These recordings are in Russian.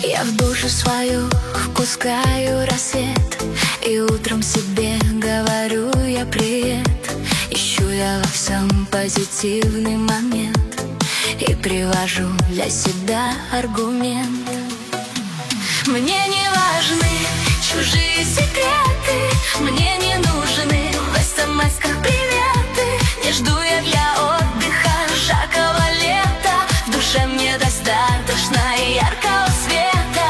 Я в душу свою впускаю рассвет, и утром себе говорю я привет. Ищу я во всем позитивный момент и привожу для себя аргумент. Мне не важны чужие секреты, мне не нужны в смс-ках приветы. Не жду я для отдыха жаркого лета, в душе мне достаточно яркого света.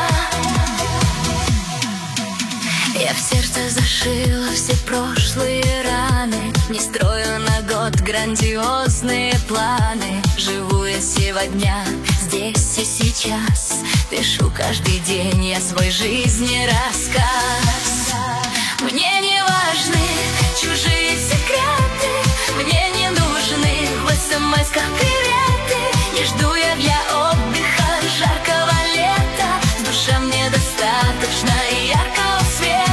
Я в сердце зашила все прошлые раны, не строю на год грандиозные планы. Живу я сегодня, здесь и сейчас, пишу каждый день я свой жизни рассказ. Мне не важны чужие секреты, мне не нужны в смс-ках приветы. Не жду я для отдыха жаркого лета, в душе мне достаточно яркого света.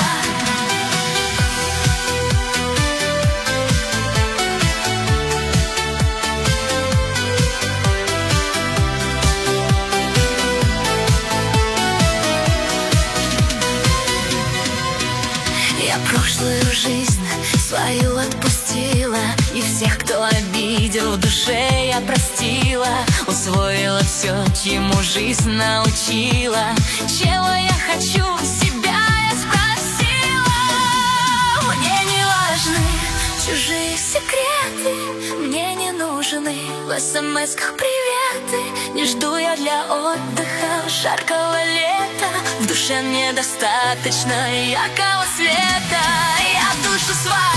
Я прошлую жизнь свою отпустила, и всех, кто обидел, в душе я простила. Усвоила все, чему жизнь научила, чего я хочу, себя я спросила. Мне не важны чужие секреты, мне не нужны в смс-ках приветы. Не жду я для отдыха жаркого лета, в душе мне достаточно яркого света. Я душу свою